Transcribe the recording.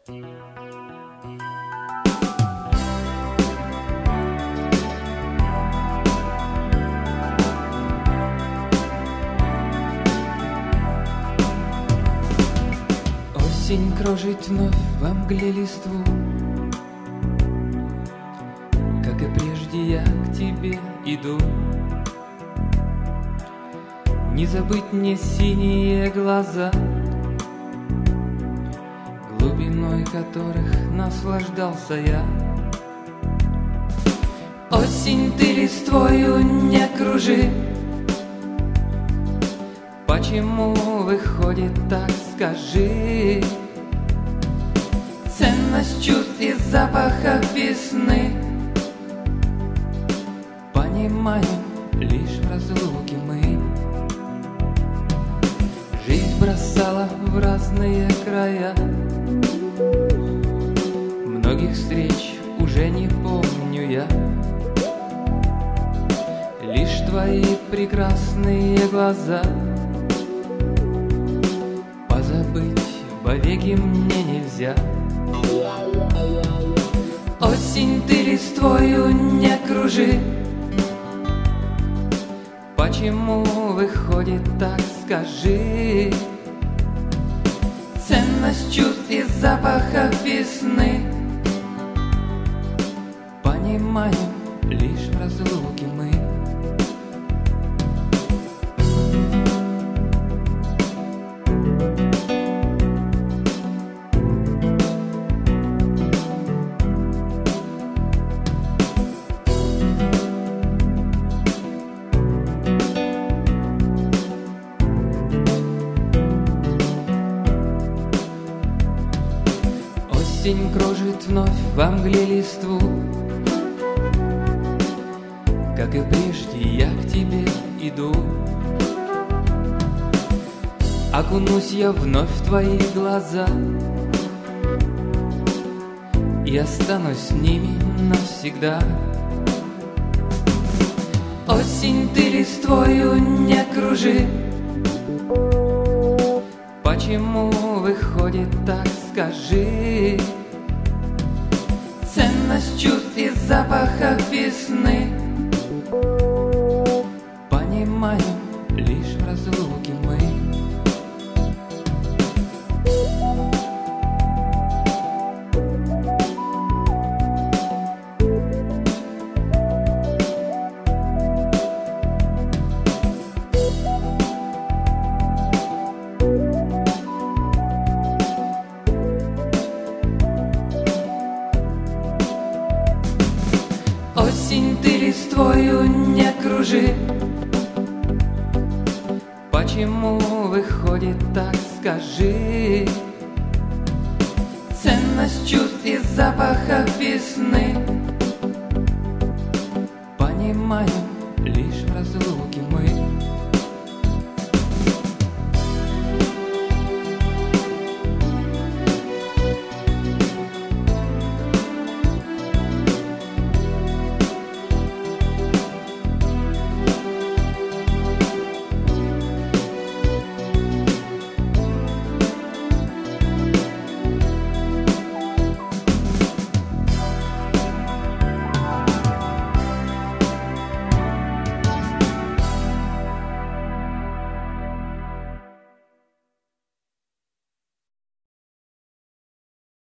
Осень кружит вновь во мгле листву, как и прежде я к тебе иду. Не забыть мне синие глаза, глубиной которых наслаждался я. Осень, ты листвою не кружи, почему выходит так, скажи? Ценность чувств и запахов весны понимаем лишь в разлуке мы. Жизнь бросала в разные края, многих встреч уже не помню я. Лишь твои прекрасные глаза позабыть вовеки мне нельзя. Осень, ты листвою не кружи, почему выходит так, скажи? Ценность чувств и запахов весны понимаем лишь в разлуке мы. Осень кружит вновь во мгле листву, как и прежде я к тебе иду. Окунусь я вновь в твои глаза и останусь с ними навсегда. Осень, ты листвою не кружи, почему выходит так, скажи? Ценность чувств и запахов весны понимаем лишь в разлуке мы. Осень, ты листвою не кружи, почему выходит так, скажи? Ценность чувств и запахов весны понимаем лишь в разлуке.